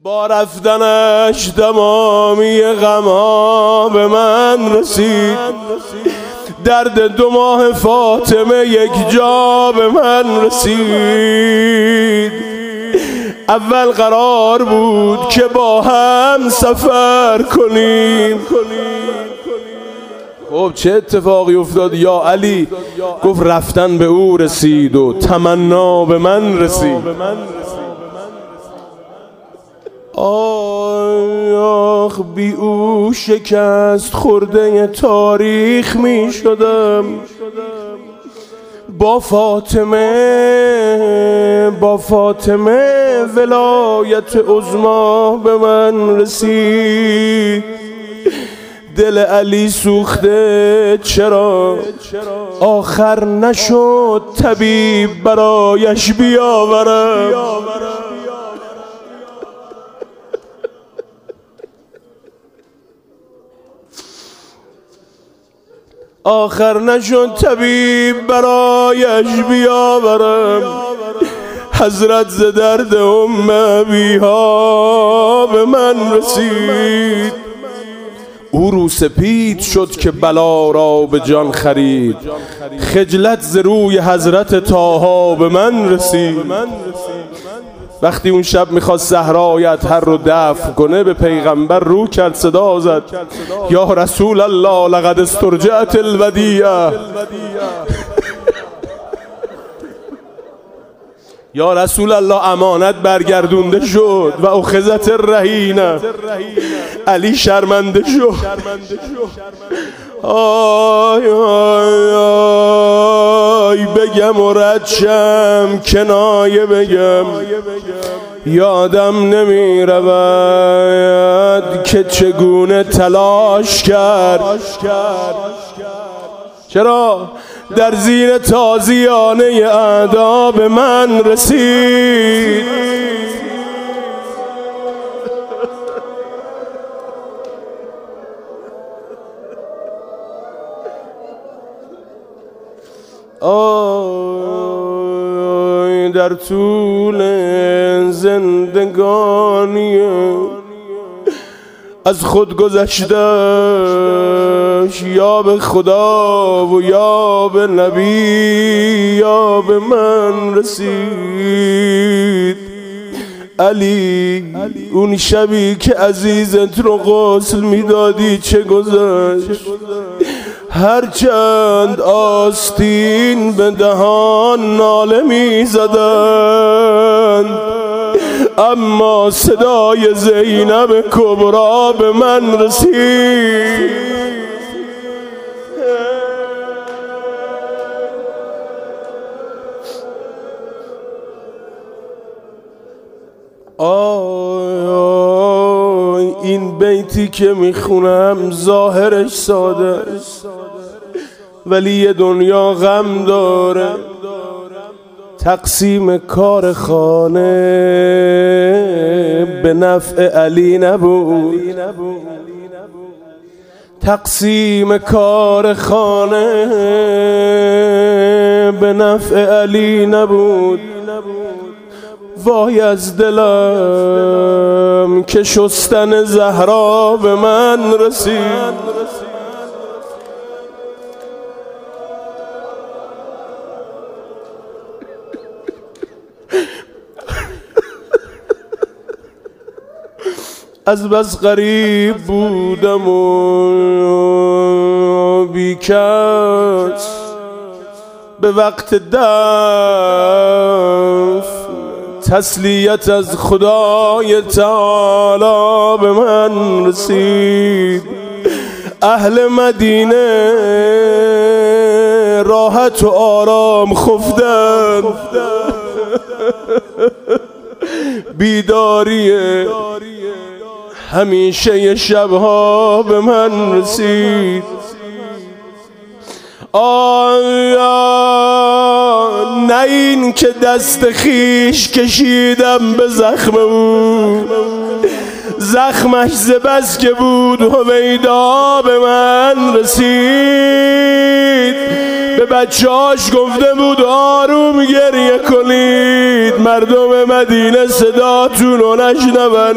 با رفتنش تمامی غم‌ها به من رسید، درد 2 ماه فاطمه یک جا به من رسید. اول قرار بود که با هم سفر کنیم. خب چه اتفاقی افتاد یا علی؟ گفت رفتن به او رسید و تمنا به من رسید. آخ بی او شکست خورده تاریخ می شدم. با فاطمه ولایت عظما به من رسید. دل علی سوخته چرا آخر نشد طبیب برایش بیاورم. آخر نشد طبیب برایش بیاورم. حضرت ز درد ابیها به من رسید. او رو سپید شد که بلا را به جان خرید. خجلت ز روی حضرت طاها به من رسید. وقتی اون شب میخواست صحرای اطهر رو دفن کنه به پیغمبر رو کرد، صدا زد یا رسول الله لقد استرجعت الودیعه. یا رسول الله امانت برگردونده شد و اخذت الرهینه. علی شرمنده شد. آی آی آی بگم و رد شم کنایه بگم، یادم نمی رود که چگونه تلاش کرد. چرا؟ در زیر تازیانه اعدا به من رسید. آی در طول زندگانی از خود گذشتش، یا به خدا و یا به نبی یا به من رسید. علی اون شبی که عزیزت رو غسل میدادی چه گذشت؟ هرچند آستین به دهان ناله می زدند، اما صدای زینب کبرا به من رسید. آی این بیتی که میخونم ظاهرش ساده است ولی یه دنیا غم داره. تقسیم کار خانه به نفع علی نبود. تقسیم کار خانه به نفع علی نبود. وای از دلم که شستن زهرا به من رسید. از بس غریب بودم و بی کس، به وقت دفن تسلیت از خدای تعالی به من رسید. اهل مدینه راحت و آرام خفتن، بیداریه همیشه شبها به من رسید. آیا نه این که دست خیش کشیدم به زخم او، زخمش ز بس که بود هویدا به من رسید. به بچه‌هاش گفته بود آروم گریه کنید، مردم مدینه صداتون رو نشنون.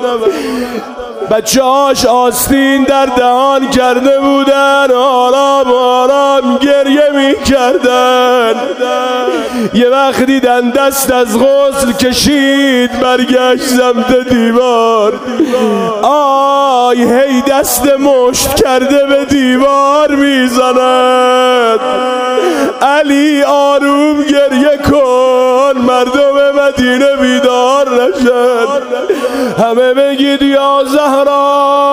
بچه‌هاش آستین در دهان کرده بودن، آرام آرام گریه می‌کردن. یه وقت دیدن دست از غسل کشید برگشت سمت دیوار. آی هی دست مشت کرده به دیوار میزند. علی آروم گریه کن، مردم مدینه بیدار نشن. همه بگید یا زهرا